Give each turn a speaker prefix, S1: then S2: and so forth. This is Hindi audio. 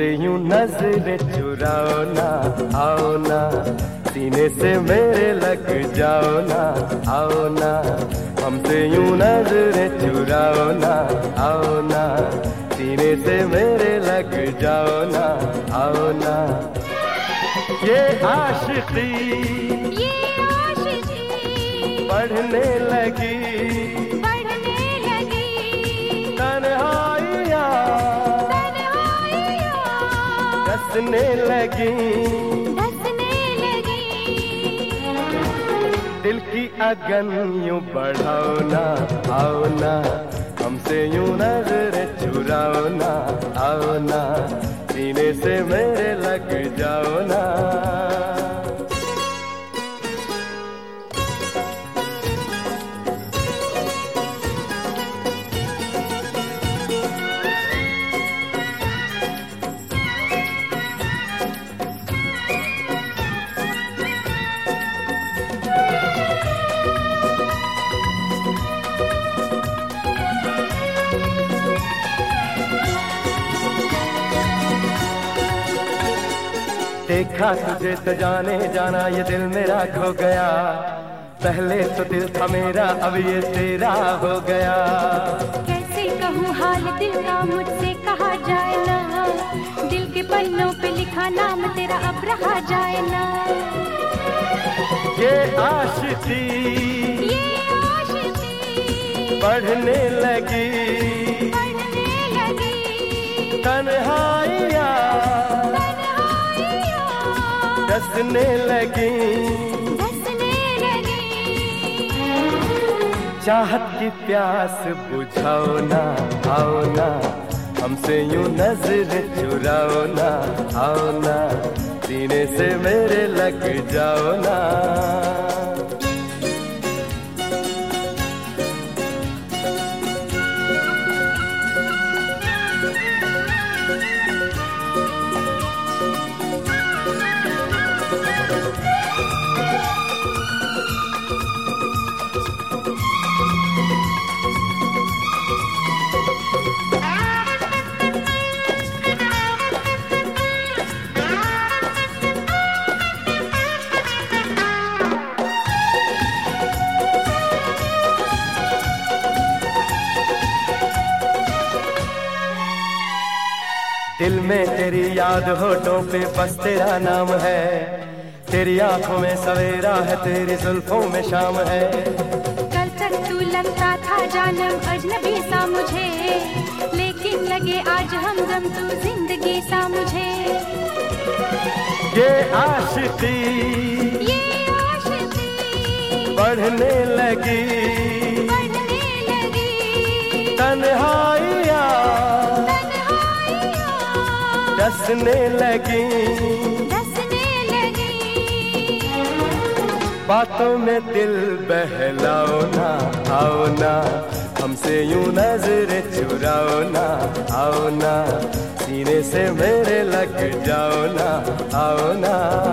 S1: हमसे यूं नजरें चुराओ ना, आओ ना, सीने से मेरे लग जाओ ना, आओ ना, हमसे यूं नजरें चुराओ ना, आओ ना, सीने से मेरे लग जाओ ना, आओ ना। ये आशिकी बढ़ने लगी, तन्हाइयाँ डसने लगी, दिल की अगन यूं बढ़ाओ ना, आओ ना, हमसे यूं नजरें चुराओ ना, आओ ना, सीने से मेरे लग जाओ ना। देखा तुझे तो जाने जाना ये दिल मेरा खो गया, पहले तो दिल था मेरा अब ये तेरा हो गया।
S2: कैसे कहूँ हाल दिल का मुझसे कहा जाए ना, दिल के पन्नों पे लिखा नाम तेरा अब रहा जाए ना।
S1: ये आशिकी बढ़ने लगी, तन्हाइयाँ डसने लगी, चाहत की प्यास बुझाओ ना, आओ ना, हमसे यूं नजर चुराओ ना, आओ ना, सीने से मेरे लग जाओ ना। दिल में तेरी याद होठों पे बस तेरा नाम है, तेरी आंखों में सवेरा है, तेरी जुल्फों में शाम है।
S2: कल तक तू लगता था जानम अजनबी सा मुझे, लेकिन लगे आज हमदम तू जिंदगी सा मुझे।
S1: ये आशिकी बढ़ने लगी, तन्हाइयाँ डसने लगी, बातों में दिल बहलाओ ना, आओ ना, हमसे यूं नजरें चुराओ ना, आओ ना, सीने से मेरे लग जाओ ना, आओ ना।